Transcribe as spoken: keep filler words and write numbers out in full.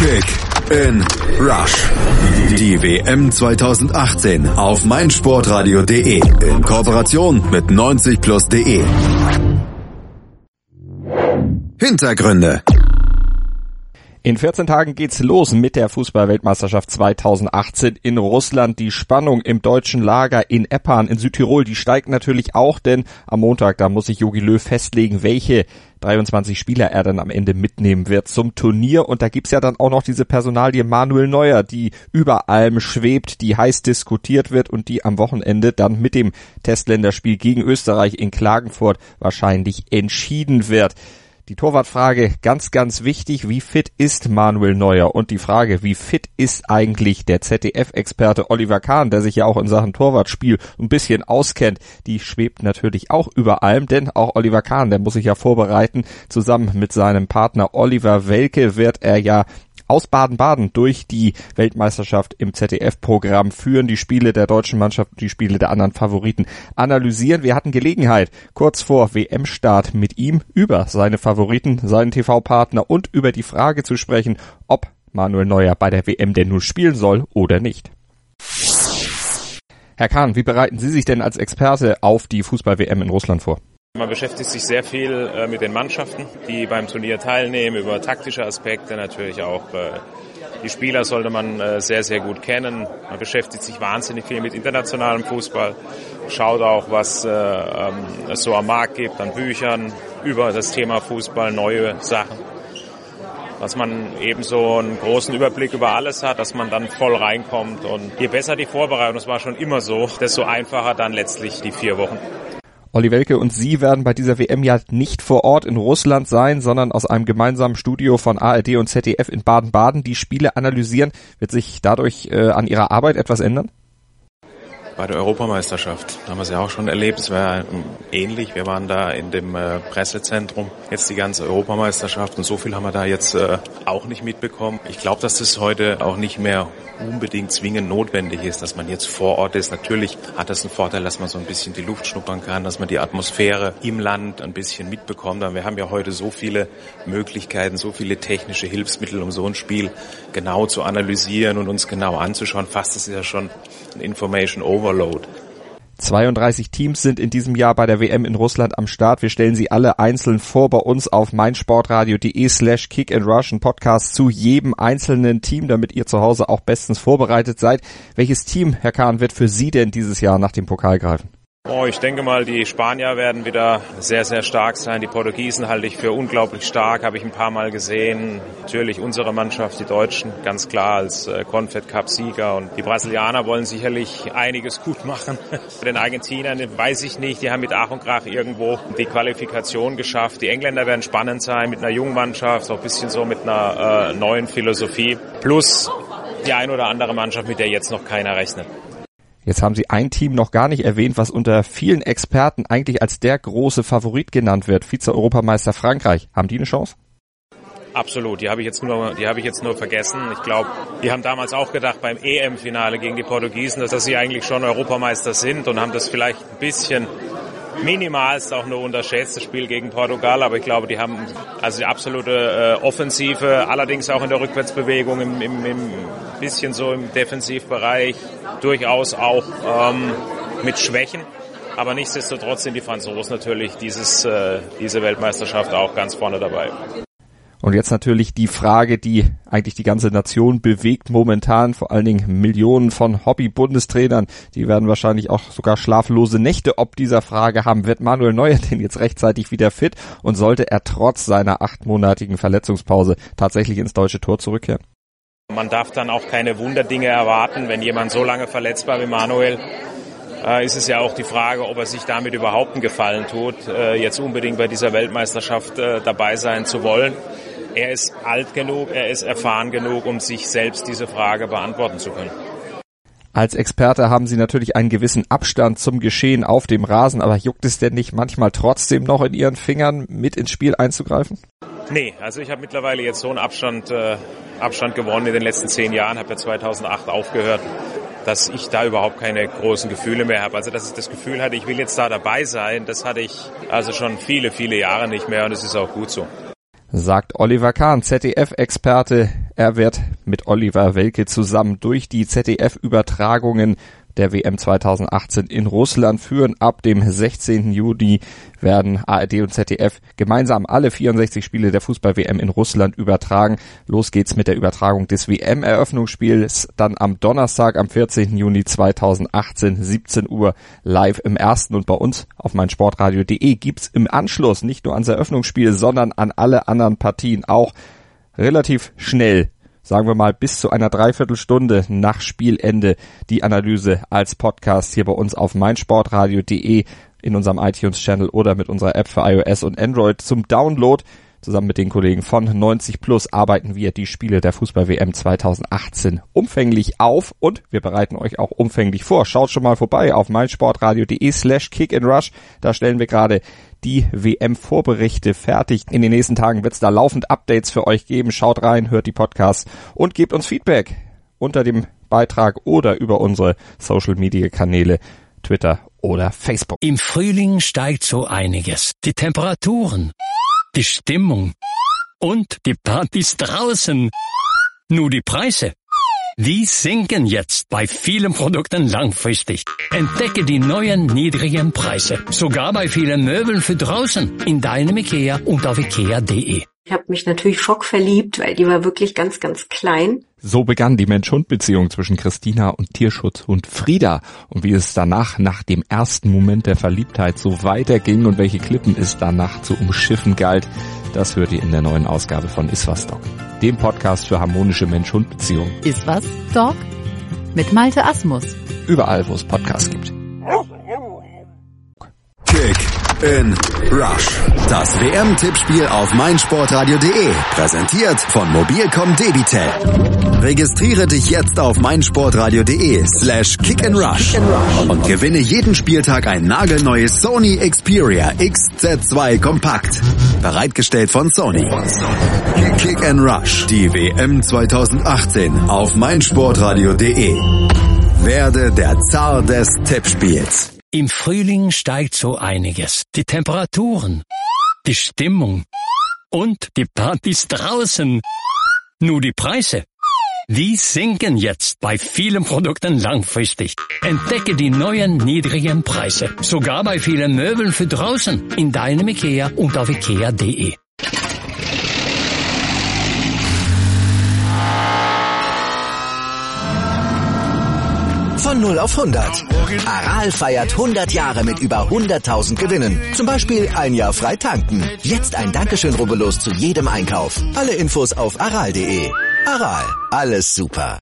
Kick in Rush. Die W M zwanzig achtzehn auf meinsportradio punkt de in Kooperation mit neunzig plus punkt de. Hintergründe. In vierzehn Tagen geht's los mit der Fußball-Weltmeisterschaft zwanzig achtzehn in Russland. Die Spannung im deutschen Lager in Eppan in Südtirol, die steigt natürlich auch, denn am Montag, da muss sich Jogi Löw festlegen, welche dreiundzwanzig Spieler er dann am Ende mitnehmen wird zum Turnier. Und da gibt's ja dann auch noch diese Personalie Manuel Neuer, die über allem schwebt, die heiß diskutiert wird und die am Wochenende dann mit dem Testländerspiel gegen Österreich in Klagenfurt wahrscheinlich entschieden wird. Die Torwartfrage ganz, ganz wichtig. Wie fit ist Manuel Neuer? Und die Frage, wie fit ist eigentlich der Z D F-Experte Oliver Kahn, der sich ja auch in Sachen Torwartspiel ein bisschen auskennt, die schwebt natürlich auch über allem, denn auch Oliver Kahn, der muss sich ja vorbereiten. Zusammen mit seinem Partner Oliver Welke wird er ja aus Baden-Baden durch die Weltmeisterschaft im Z D F-Programm führen, die Spiele der deutschen Mannschaft, die Spiele der anderen Favoriten analysieren. Wir hatten Gelegenheit, kurz vor W M-Start mit ihm über seine Favoriten, seinen T V-Partner und über die Frage zu sprechen, ob Manuel Neuer bei der W M denn nun spielen soll oder nicht. Herr Kahn, wie bereiten Sie sich denn als Experte auf die Fußball-W M in Russland vor? Man beschäftigt sich sehr viel äh, mit den Mannschaften, die beim Turnier teilnehmen, über taktische Aspekte natürlich auch. Äh, die Spieler sollte man äh, sehr, sehr gut kennen. Man beschäftigt sich wahnsinnig viel mit internationalem Fußball, schaut auch, was äh, ähm, es so am Markt gibt an Büchern über das Thema Fußball, neue Sachen. Dass man eben so einen großen Überblick über alles hat, dass man dann voll reinkommt. Und je besser die Vorbereitung, das war schon immer so, desto einfacher dann letztlich die vier Wochen. Olli Welke und Sie werden bei dieser W M ja nicht vor Ort in Russland sein, sondern aus einem gemeinsamen Studio von A R D und Z D F in Baden-Baden die Spiele analysieren. Wird sich dadurch äh, an Ihrer Arbeit etwas ändern? Bei der Europameisterschaft haben wir es ja auch schon erlebt. Es war ähnlich. Wir waren da in dem äh, Pressezentrum jetzt die ganze Europameisterschaft und so viel haben wir da jetzt äh, auch nicht mitbekommen. Ich glaube, dass das heute auch nicht mehr unbedingt zwingend notwendig ist, dass man jetzt vor Ort ist. Natürlich hat das einen Vorteil, dass man so ein bisschen die Luft schnuppern kann, dass man die Atmosphäre im Land ein bisschen mitbekommt. Aber wir haben ja heute so viele Möglichkeiten, so viele technische Hilfsmittel, um so ein Spiel genau zu analysieren und uns genau anzuschauen. Fast ist ja schon ein Information Overload. zweiunddreißig Teams sind in diesem Jahr bei der W M in Russland am Start. Wir stellen sie alle einzeln vor bei uns auf meinsportradio.de slash kick and rush, ein Podcast zu jedem einzelnen Team, damit ihr zu Hause auch bestens vorbereitet seid. Welches Team, Herr Kahn, wird für Sie denn dieses Jahr nach dem Pokal greifen? Oh, ich denke mal, die Spanier werden wieder sehr, sehr stark sein. Die Portugiesen halte ich für unglaublich stark, habe ich ein paar Mal gesehen. Natürlich unsere Mannschaft, die Deutschen, ganz klar als äh, Confed-Cup-Sieger. Und die Brasilianer wollen sicherlich einiges gut machen. Bei den Argentinern weiß ich nicht, die haben mit Ach und Krach irgendwo die Qualifikation geschafft. Die Engländer werden spannend sein mit einer jungen Mannschaft, auch ein bisschen so mit einer äh, neuen Philosophie. Plus die ein oder andere Mannschaft, mit der jetzt noch keiner rechnet. Jetzt haben Sie ein Team noch gar nicht erwähnt, was unter vielen Experten eigentlich als der große Favorit genannt wird. Vize-Europameister Frankreich. Haben die eine Chance? Absolut. Die habe ich jetzt nur, die habe ich jetzt nur vergessen. Ich glaube, die haben damals auch gedacht beim E M-Finale gegen die Portugiesen, dass sie eigentlich schon Europameister sind und haben das vielleicht ein bisschen minimalst auch nur unterschätzt, das Spiel gegen Portugal, aber ich glaube, die haben also die absolute äh, Offensive, allerdings auch in der Rückwärtsbewegung, im, im, im bisschen so im Defensivbereich, durchaus auch ähm, mit Schwächen, aber nichtsdestotrotz sind die Franzosen natürlich dieses, äh, diese Weltmeisterschaft auch ganz vorne dabei. Und jetzt natürlich die Frage, die eigentlich die ganze Nation bewegt momentan, vor allen Dingen Millionen von Hobby-Bundestrainern, die werden wahrscheinlich auch sogar schlaflose Nächte ob dieser Frage haben. Wird Manuel Neuer denn jetzt rechtzeitig wieder fit und sollte er trotz seiner achtmonatigen Verletzungspause tatsächlich ins deutsche Tor zurückkehren? Man darf dann auch keine Wunderdinge erwarten, wenn jemand so lange verletzt war wie Manuel. Äh, ist es ja auch die Frage, ob er sich damit überhaupt einen Gefallen tut, äh, jetzt unbedingt bei dieser Weltmeisterschaft äh, dabei sein zu wollen. Er ist alt genug, er ist erfahren genug, um sich selbst diese Frage beantworten zu können. Als Experte haben Sie natürlich einen gewissen Abstand zum Geschehen auf dem Rasen, aber juckt es denn nicht manchmal trotzdem noch in Ihren Fingern, mit ins Spiel einzugreifen? Nee, also ich habe mittlerweile jetzt so einen Abstand, äh, Abstand gewonnen in den letzten zehn Jahren, habe ja zweitausendacht aufgehört, dass ich da überhaupt keine großen Gefühle mehr habe. Also dass ich das Gefühl hatte, ich will jetzt da dabei sein, das hatte ich also schon viele, viele Jahre nicht mehr und es ist auch gut so. Sagt Oliver Kahn, Z D F-Experte Er wird mit Oliver Welke zusammen durch die Z D F-Übertragungen der W M zweitausendachtzehn in Russland führen. Ab dem sechzehnten Juni werden A R D und Z D F gemeinsam alle vierundsechzig Spiele der Fußball-W M in Russland übertragen. Los geht's mit der Übertragung des W M-Eröffnungsspiels dann am Donnerstag, am vierzehnten Juni zweitausendachtzehn, siebzehn Uhr live im ersten. Und bei uns auf meinsportradio punkt de gibt's im Anschluss nicht nur ans Eröffnungsspiel, sondern an alle anderen Partien auch relativ schnell, sagen wir mal bis zu einer Dreiviertelstunde nach Spielende, die Analyse als Podcast hier bei uns auf meinsportradio punkt de in unserem iTunes-Channel oder mit unserer App für iOS und Android zum Download. Zusammen mit den Kollegen von neunzig plus arbeiten wir die Spiele der Fußball-W M zweitausendachtzehn umfänglich auf und wir bereiten euch auch umfänglich vor. Schaut schon mal vorbei auf meinsportradio punkt de slash kick and rush. Da stellen wir gerade die W M-Vorberichte fertig. In den nächsten Tagen wird es da laufend Updates für euch geben. Schaut rein, hört die Podcasts und gebt uns Feedback unter dem Beitrag oder über unsere Social-Media-Kanäle, Twitter oder Facebook. Im Frühling steigt so einiges. Die Temperaturen, die Stimmung und die Partys draußen. Nur die Preise, die sinken jetzt bei vielen Produkten langfristig. Entdecke die neuen niedrigen Preise, sogar bei vielen Möbeln für draußen, in deinem IKEA und auf ikea punkt de. Ich habe mich natürlich schockverliebt, weil die war wirklich ganz, ganz klein. So begann die Mensch-Hund-Beziehung zwischen Christina und Tierschutzhund Frieda. Und wie es danach, nach dem ersten Moment der Verliebtheit, so weiterging und welche Klippen es danach zu umschiffen galt, das hört ihr in der neuen Ausgabe von Iswas Dog, dem Podcast für harmonische Mensch-Hund-Beziehungen. Iswas Dog mit Malte Asmus. Überall, wo es Podcasts gibt. Kick in Rush. Das W M-Tippspiel auf meinsportradio punkt de. Präsentiert von Mobilcom Debitel. Registriere dich jetzt auf meinsportradio punkt de slash kick and rush und gewinne jeden Spieltag ein nagelneues Sony Xperia X Z zwei Kompakt. Bereitgestellt von Sony. Kick and Rush. Die W M zweitausendachtzehn auf meinsportradio punkt de. Werde der Zar des Tippspiels. Im Frühling steigt so einiges. Die Temperaturen, die Stimmung und die Partys draußen. Nur die Preise, die sinken jetzt bei vielen Produkten langfristig. Entdecke die neuen niedrigen Preise, sogar bei vielen Möbeln für draußen, in deinem IKEA und auf ikea punkt de. Von null auf hundert. Aral feiert hundert Jahre mit über hunderttausend Gewinnen. Zum Beispiel ein Jahr frei tanken. Jetzt ein Dankeschön, rubbellos zu jedem Einkauf. Alle Infos auf aral punkt de. Aral, alles super.